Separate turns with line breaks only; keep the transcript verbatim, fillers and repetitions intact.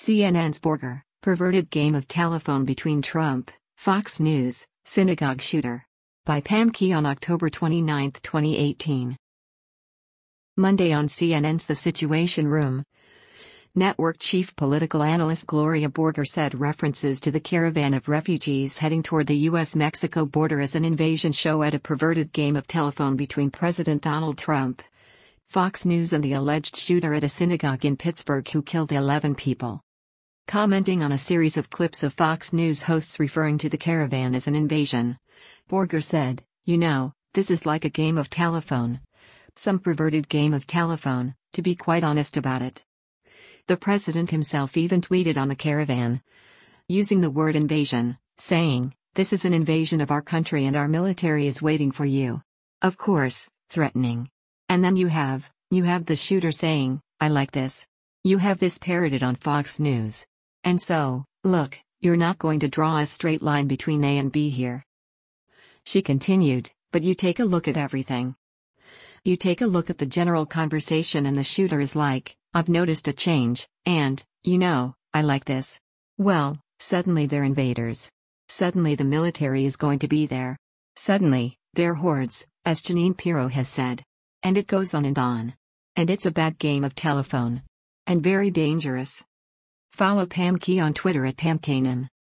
C N N's Borger, perverted game of telephone between Trump, Fox News, synagogue shooter. By Pam Key on October twenty-ninth, twenty eighteen. Monday on C N N's The Situation Room. Network chief political analyst Gloria Borger said references to the caravan of refugees heading toward the U S Mexico border as an invasion show at a perverted game of telephone between President Donald Trump, Fox News and the alleged shooter at a synagogue in Pittsburgh who killed eleven people. Commenting on a series of clips of Fox News hosts referring to the caravan as an invasion, Borger said, "You know, this is like a game of telephone. Some perverted game of telephone, to be quite honest about it." The president himself even tweeted on the caravan, using the word invasion, saying, "This is an invasion of our country and our military is waiting for you." Of course, threatening. And then you have, you have the shooter saying, "I like this." You have this parroted on Fox News. And so, look, you're not going to draw a straight line between A and B here. She continued, "But you take a look at everything. You take a look at the general conversation and the shooter is like, 'I've noticed a change, and, you know, I like this.' Well, suddenly they're invaders. Suddenly the military is going to be there. Suddenly, they're hordes, as Jeanine Pirro has said. And it goes on and on. And it's a bad game of telephone. And very dangerous." Follow Pam Key on Twitter at Pam Kanan.